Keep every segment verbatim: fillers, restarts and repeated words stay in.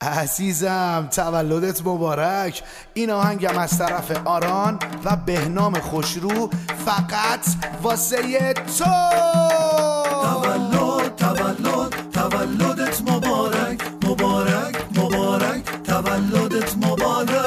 عزیزم تولدت مبارک. این آهنگم از طرف آران و بهنام خوشرو فقط واسه تو. تولد تولد تولدت مبارک، مبارک مبارک تولدت مبارک.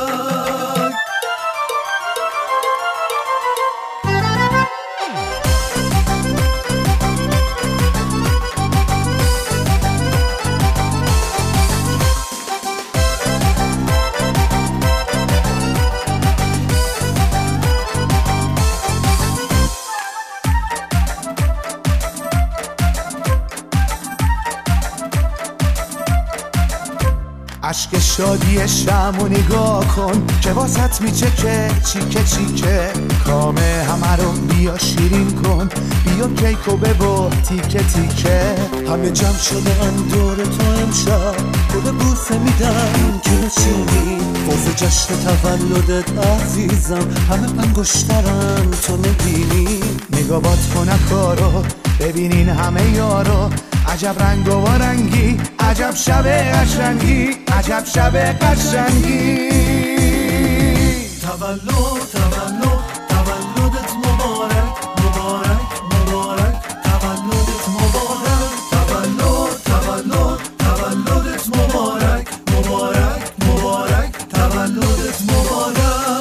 عشق شادی شمو نگاه کن که واسط میچکه چیکه چیکه. کامه همه رو بیا شیرین کن، بیا کیکو ببر تیکه تیکه. همه جمع شده ان دور تو امشب، گل بوسه میدن که بچینی باز جشن تولدت عزیزم. همه انگشترن تو نگینی، نگاه باد کنه کارو ببینین همه یارو. عجب رنگ و رنگی، عجب شب قشنگی، عجب شب قشنگی. تولد تولد تولدت مبارک، مبارک مبارک تولدت مبارک. تولد تولد تولدت مبارک، مبارک مبارک تولدت مبارک.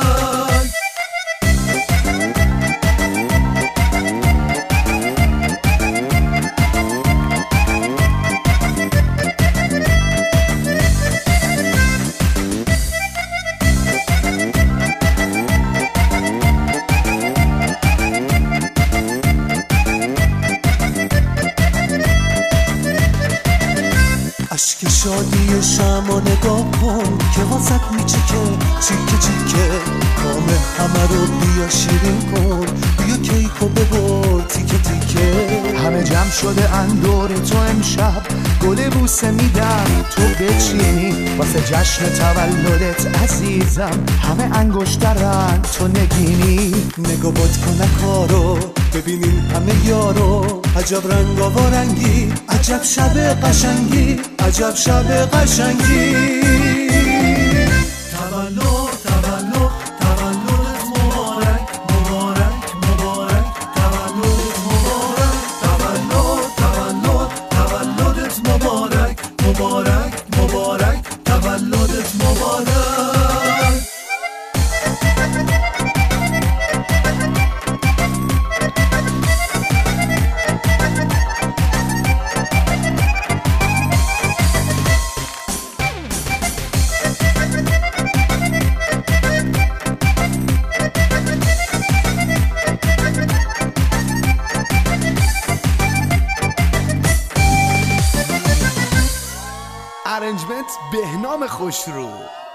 عشق شادی شمع نگاه کن که واسط میچکه چیکه چیکه. کامه همه رو بیا شیرین کن، بیا کیکو ببر تیکه تیکه. همه جمع شده ان دور تو امشب، گل بوسه میدن تو بچینی واسه جشن تولدت عزیزم. همه انگشترن تو نگینی، نگاه باد کنه کارو ببینین همه یارو. عجب رنگ و رنگی، عجب شب قشنگی، عجب شب قشنگی. تولد تولد تولدت مبارک، مبارک مبارک تولدت مبارک. تولد تولد تولدت مبارک، مبارک مبارک تولدت مبارک. ارنجمنت بهنام خوشرو.